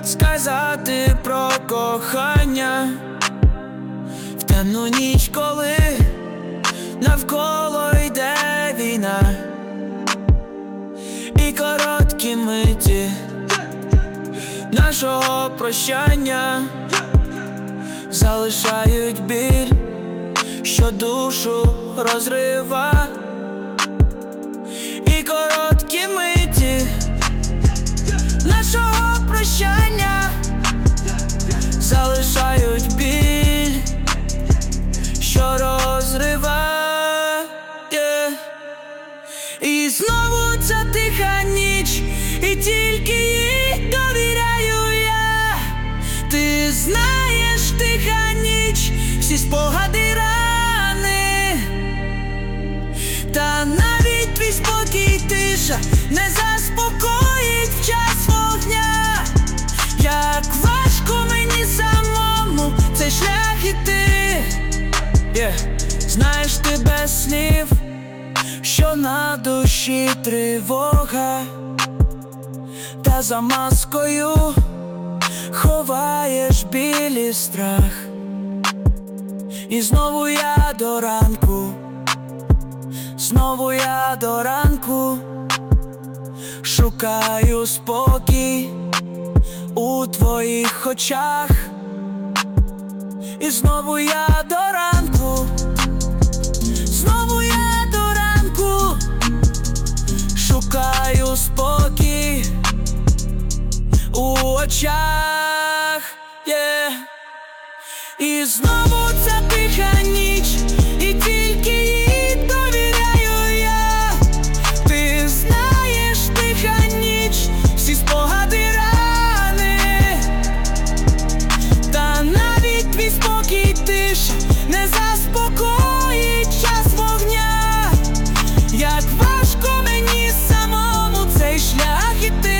сказати про кохання в темну ніч, коли навколо йде війна, і короткі миті нашого прощання залишають біль, що душу розрива. І короткі миті нашого прощання залишають біль, що розриває. І знову ця тиха ніч, і тільки їй довіряю я. Ти знаєш, тиха ніч, всі спогади рани, та навіть твій спокій, тиша не заспокоїть в час вогня. Як важко мені самому цей шлях іти, знаєш, ти без слів, що на душі тривога, та за маскою ховаєш біль і страх. І знову я до ранку, знову я до ранку шукаю спокій у твоїх очах. І знову я до ранку, знову я до ранку шукаю спокій у очах, І знову ця тиха ніч, і тільки їй довіряю я. Ти знаєш, тиха ніч, всі спогади рани, та навіть твій спокій, тиша не заспокоїть час вогня. Як важко мені самому цей шлях іти.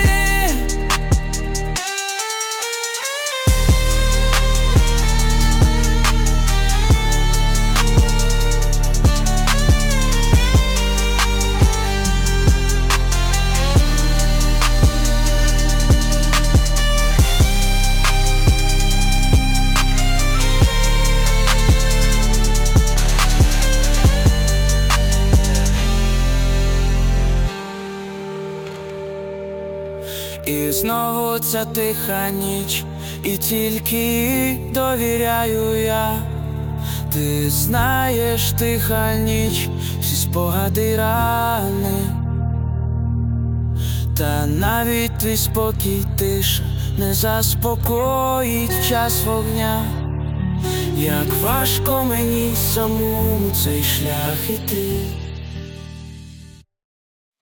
І знову ця тиха ніч, і тільки їй довіряю я. Ти знаєш, тиха ніч, всі спогади рани, та навіть твій спокій, тиша не заспокоїть в час вогня. Як важко мені самому цей шлях іти.